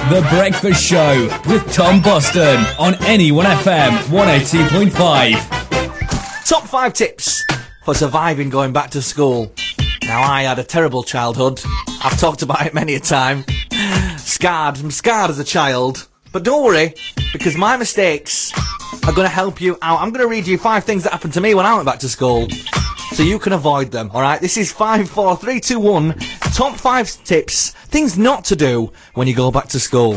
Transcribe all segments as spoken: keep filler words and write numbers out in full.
The Breakfast Show with Tom Boston on Anyone F M one oh two point five. Top five tips for surviving going back to school. Now, I had a terrible childhood. I've talked about it many a time. Scarred. I'm scarred as a child. But don't worry, because my mistakes are going to help you out. I'm going to read you five things that happened to me when I went back to school, so you can avoid them, alright? This is five, four, three, two, one. Top five tips, things not to do when you go back to school.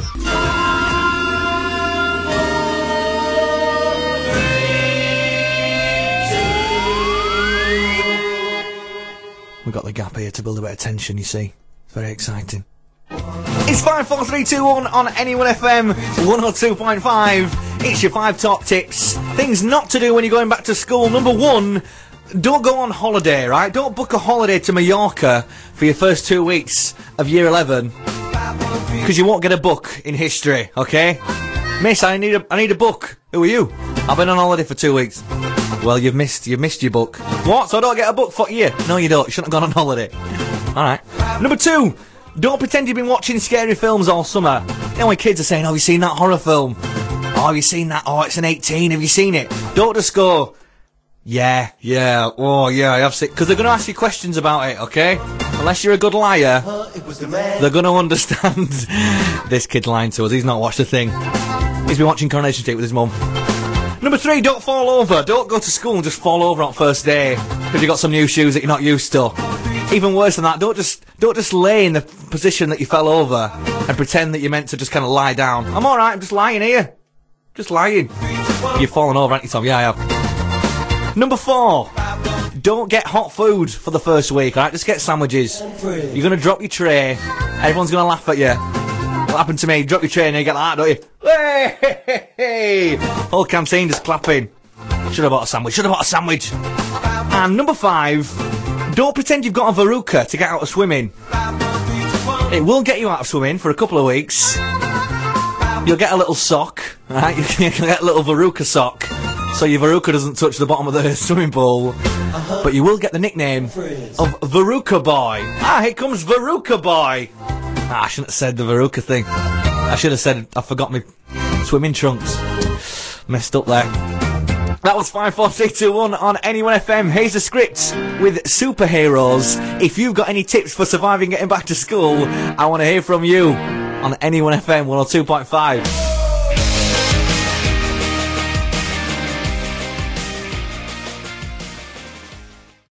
We've got the gap here to build a bit of tension, you see. It's very exciting. It's five, four, three, two, one on Anyone F M one oh two point five. It's your five top tips, things not to do when you're going back to school. Number one, don't go on holiday, right? Don't book a holiday to Mallorca for your first two weeks of year eleven, because you won't get a book in history, okay? Miss, I need a, I need a book. Who are you? I've been on holiday for two weeks. Well, you've missed, you've missed your book. What? So I don't get a book for you? No, you don't. You shouldn't have gone on holiday. Alright. Number two, don't pretend you've been watching scary films all summer. You know when kids are saying, oh, have you seen that horror film? Oh, have you seen that? Oh, it's an eighteen. Have you seen it? Don't just go, yeah, yeah, oh, yeah, I have seen, because they're going to ask you questions about it, okay? Unless you're a good liar, they're going to understand. This kid's lying to us. He's not watched a thing. He's been watching Coronation Street with his mum. Number three, don't fall over. Don't go to school and just fall over on first day because you've got some new shoes that you're not used to. Even worse than that, don't just don't just lay in the position that you fell over and pretend that you're meant to just kind of lie down. I'm alright, I'm just lying here. Just lying. You've fallen over, haven't you, Tom? Yeah, I have. Number four, don't get hot food for the first week, alright? Just get sandwiches. You're going to drop your tray, everyone's going to laugh at you. What happened to me? You drop your tray and you get like that, don't you? Hey, hey, hey. Whole canteen just clapping. Should have bought a sandwich. Should have bought a sandwich. And number five, don't pretend you've got a verruca to get out of swimming. It will get you out of swimming for a couple of weeks. You'll get a little sock, right? You'll get a little verruca sock, so your verruca doesn't touch the bottom of the swimming pool. Uh-huh. But you will get the nickname of Verruca Boy. Ah, here comes Verruca Boy. Ah, I shouldn't have said the verruca thing. I should have said I forgot my swimming trunks. Messed up there. That was five, four, three, two, one on Anyone F M. Here's the script with superheroes. If you've got any tips for surviving getting back to school, I want to hear from you on Anyone F M one oh two point five.